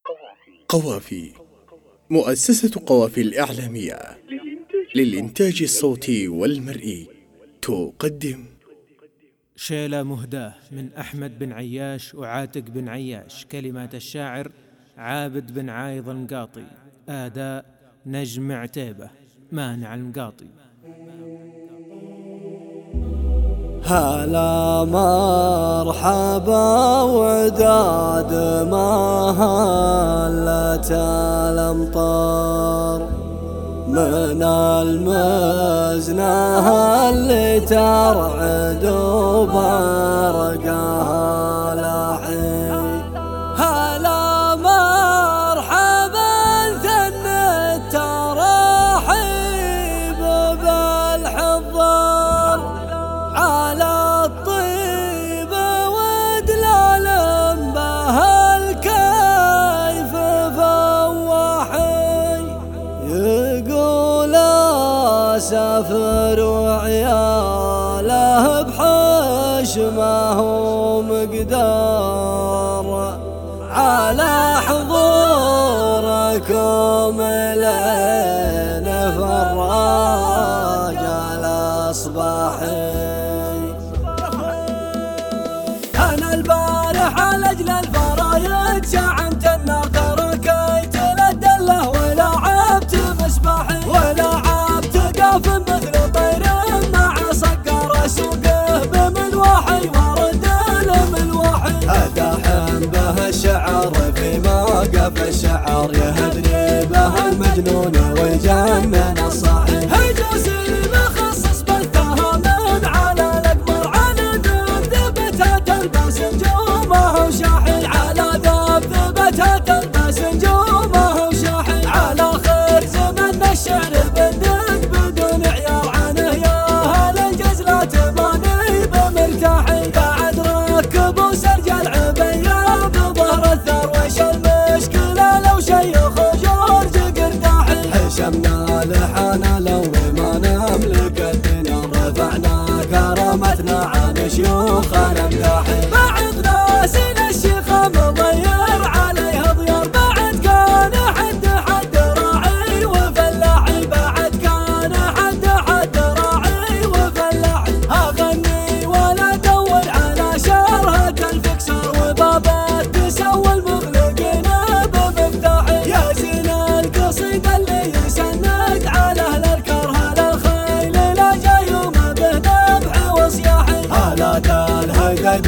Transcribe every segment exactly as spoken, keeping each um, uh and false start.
قوافي، مؤسسة قوافي الإعلامية للإنتاج الصوتي والمرئي تقدم شيلة مهداة من أحمد بن عياش وعاتق بن عياش. كلمات الشاعر عابد بن عايض المقاطي. آداء نجم عتيبة مانع المقاطي. هلا مرحبا وداد ما هلت الامطار من المزنة اللي ترعد وبرقها لاحي. هلا مرحبا ثن الترحيب بالحضار على الطيب ودلال بهالكيف فواحي. يقول سافر وعياله بحش ما هو مقدار على حضوركم لين فراج الأصباحي. أنا البارح على أجل الفرايد شعمت النار تركيت للدله ولعبت مسبحي ولعبت قاف مثل طير مع صقر سوقه بملوحي ورد الملوحي. أدحم به الشعر في موقف الشعر يهدني به المجنون ويجنن الصاحي. هجوسي مخصص بالتهامين على الأقمر على ذبذبتها تلبس نجومه وشاحي على ذبذبتها تلبس نجومه وشاحي. على خير زمن الشعر بندق بدون عيار عنه يا أهل الجزلة تماني بمرتاحي. بعد ركبوا سرج العبية بظهر الثار وش المشكلة لو شيخ جورج قرداحي. حشمنا لحانا لو ما نملك الدنيا رفعنا كرامتنا عن شيوخنا مداحي. بعد ناسنا الشيخ مضير عليه ضيار بعد كان حد حد راعي وفلاحي. بعد كان حد حد راعي وفلاحي. أغني ولا أدور على شرهة الفكسر وباب التسوى المغلقين بمفتاحي. يا زين القصيدة اللي يسند على أهل الكره للخيل لا جاي وما به ذبح وصياحي. آلات الهدد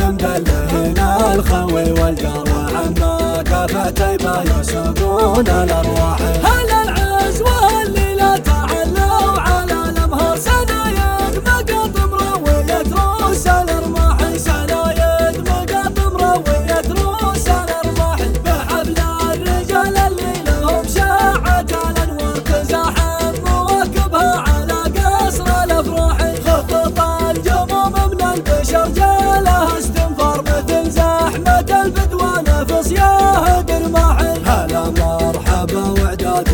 مدلهنا الخوي والجار وعما كفتيبا يسوقون الأرواح. هل العزوة اللي لا تعلوا على الأمهار سنايد مقاطم روية روس الأرماحي. سنايد مقاطم روية روس الأرماحي. بحبل الرجال اللي لهم شاعة الأنوار تزاحم مواكبها على قصر الأفراح. خطط الجموم من البشر جالها استنفار مثل زحمة البدوانة في صياهد رماحي. هلا مرحبا وعداد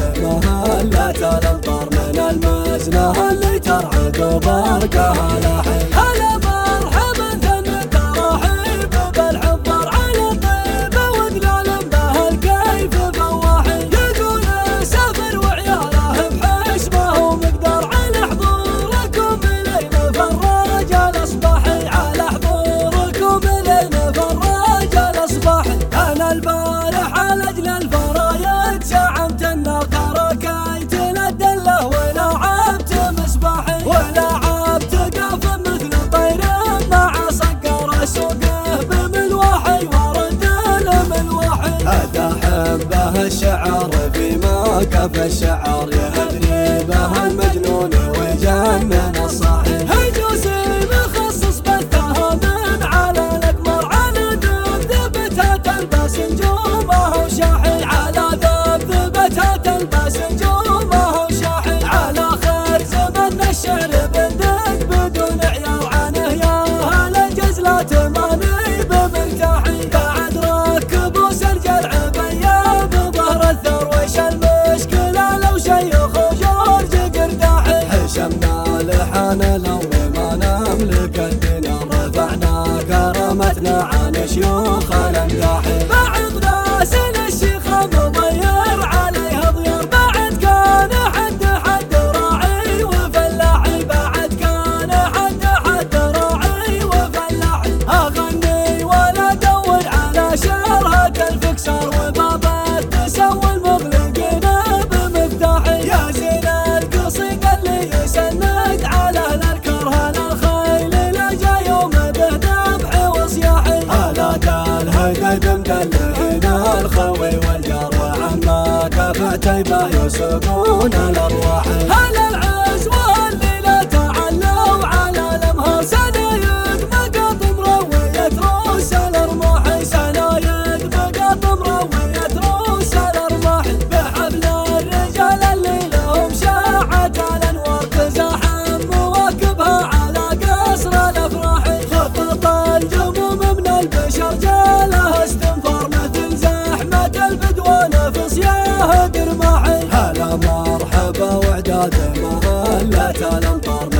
مهلت الأمطار من المزنة اللي ترعد وبرقها لاحي. هلا مرحبا ثن الترحيب بالحضار على الطيب ودلال بهالكيف فواحي. يقول سافر وعياله بحش ما هو مقدار على حضوركم لين فراج الأصباحي. على حضوركم لين فراج الأصباحي. أنا البارح على أجل الفرايد شعمت النار تركيت للدله ولعبت مسبحي ولعبت قاف مثل طير مع صقر سوقه بملوحي ورد الملوحي. أدحم به الشعر في موقف الشعر يهدني به المجنون ويجنن الصاحي. هجوسي مخصص بالتهامين على الأقمر على ذبذبتها تلبس نجومه وشاحي. على ذبذبتها تلبس نجومه وشاحي. على خير زمن الشعر بندق بدون عيار عنه يا أهل الجزلة تماني بمرتاحي. بعد ركبوا سرج العبية بظهر الثار وش المشكلة لو شيخ جورج قرداحي. حشمنا لحانا لو ما نملك الدنيا رفعنا كرامتنا عن شيوخنا مداحي. بعد ناسنا الشيخ طيبة يسوقون الأرواح. هلا العز والليلة تعلوا على الأمهار، سنايق مقاطم روية رؤوس الأرماح، سنايق مقاطم روية رؤوس الأرماح. بحفل الرجال اللي لهم شاعة الأنوار، تزاحم مواكبها على قصر الأفراح. خطط الجموم من البشر جاله استنفار، مثل زحمة البدوان في صياهة رماحي. هلا مرحبا وعداد مهلة الأمطار،